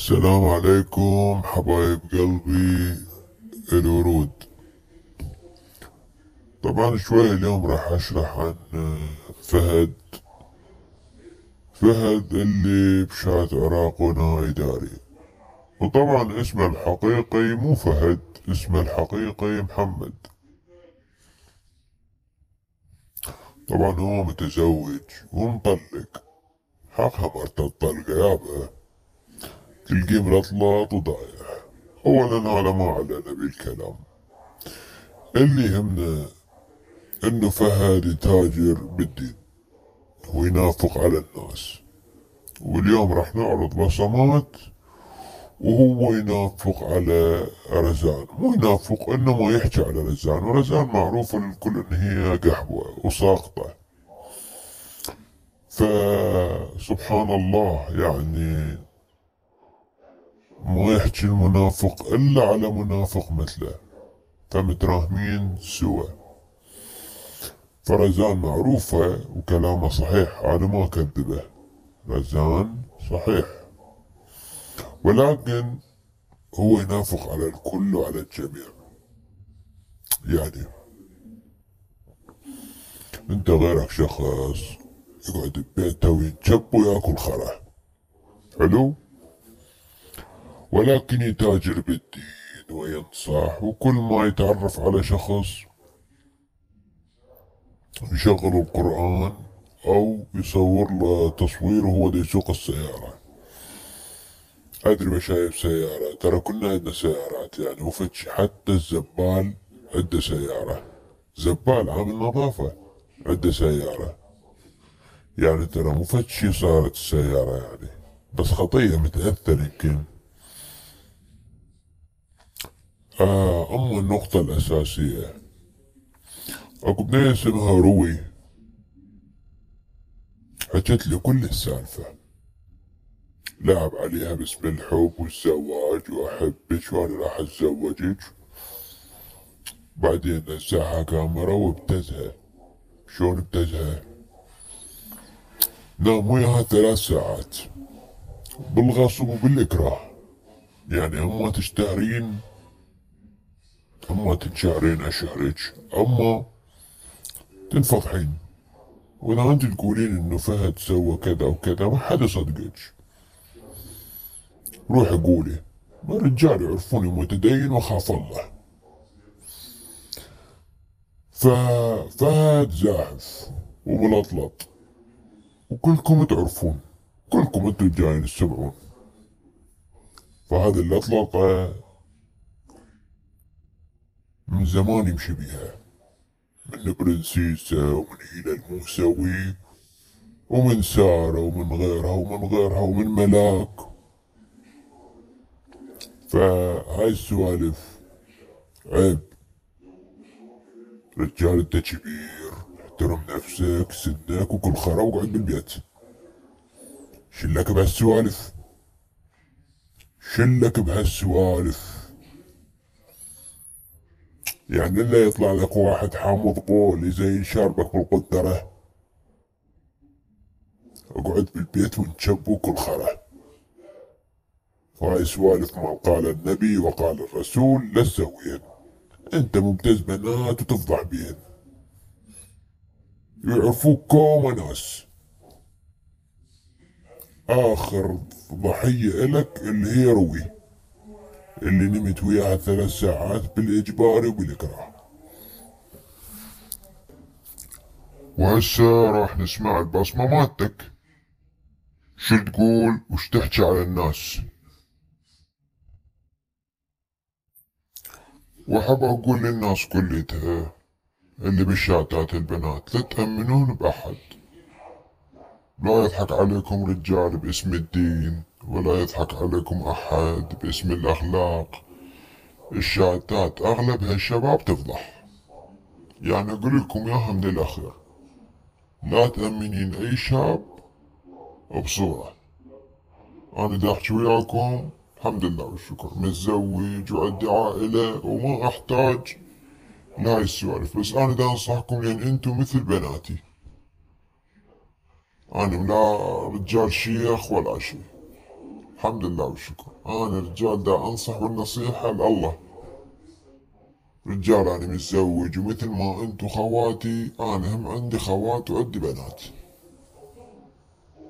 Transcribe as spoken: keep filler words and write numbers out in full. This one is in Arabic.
السلام عليكم حبايب قلبي الورود. طبعا شوي اليوم راح اشرح عن فهد فهد اللي بشات عراق ونهائي داري. وطبعا اسمه الحقيقي مو فهد، اسمه الحقيقي محمد. طبعا هو متزوج ومطلق، حقها مرت الطلقة يابا، تلقيه ملطلط وضايع. اولا هذا ما علينا بالكلام، اللي يهمنا انه فهد يتاجر بالدين وينافق على الناس. واليوم راح نعرض بصمات وهو ينافق على رزان، مو ينافق انما يحكي على رزان، ورزان معروفة للكل ان هي قحوة وساقطة. فسبحان الله يعني ما يحكي المنافق الا على منافق مثله، فمتراهمين سوا. فرزان معروفة وكلامه صحيح، أنا ما أكذبه، رزان صحيح، ولكن هو ينافق على الكل وعلى الجميع. يعني انت غيرك شخص يقعد ببيته وينجب وياكل خرا، حلو، ولكن يتاجر بالدين وينصح، وكل ما يتعرف على شخص يشغل القرآن أو يصور له تصوير وهو دا يسوق السيارة. أدري ما شايف سيارة، ترى كلنا عندنا سيارات يعني، وفتش حتى الزبال عنده سيارة، زبال عامل نظافة عنده سيارة. يعني ترى مو فد شي صارت السيارة يعني، بس خطية متأثر يمكن. آه أما النقطة الأساسية، أكو بنية اسمها روي حكت لي كل السالفة، لعب عليها باسم الحب والزواج وأحبك وأنا راح أتزوجك، بعدين نزعها كاميرا وابتزها. شلون ابتزها؟ نام وياها ثلاث ساعات بالغصب وبالإكراه، يعني أما تشتهرين أما تنشهرين أشهرك، أما تنفضحين. وإذا أنت تقولين إنه فهد سوى كذا وكذا ما حد يصدقك، روحي قولي ما الرجال يعرفوني متدين وأخاف الله. ففهد زاحف وملطلط وكلكم تعرفون، كلكم انتوا جايين تسمعون. فهذا اللطلطة من زمان يمشي بيها، من برنسيسة ومن هيلا الموسوي ومن سارة ومن غيرها ومن غيرها ومن ملاك. فهاي السوالف عيب. رجال انت كبير، احترم نفسك سنك وكل خرا وقعد بالبيت. شلك بهالسوالف، شلك بهالسوالف. يعني الا يطلع لك واحد حامض بول زي شاربك بالقدرة، اقعد بالبيت وانشب وكل خرا. وهاي سوالف ما قال النبي وقال الرسول لا تسويهن. انت مبتز بنات وتفضح بيهن، يعرفوك كوم ناس. اخر ضحية الك اللي هي روي، اللي نمت وياها ثلاث ساعات بالاجباري وبالاكراه. وهسه راح نسمع البصمة مالتك، شو تقول وش تحكي على الناس. وحب اقول للناس كلتها اللي بالشاتات البنات لا تأمنون بأحد، لا يضحك عليكم رجال باسم الدين، ولا يضحك عليكم أحد باسم الأخلاق. الشاتات أغلبها الشباب تفضح. يعني أقول لكم ياها من الأخير، لا تأمنين أي شاب بصورة. أنا دا أحكي وياكم الحمد لله والشكر، متزوج وعندي عائلة وما أحتاج لهاي السوالف، بس أنا دا أنصحكم لأن أنتو مثل بناتي. أنا لا رجال شيخ ولا شي، الحمد لله والشكر. أنا رجال دا أنصح بالنصيحة لله. رجال أنا متزوج، ومثل ما أنتو خواتي أنا هم عندي خوات وعندي بنات.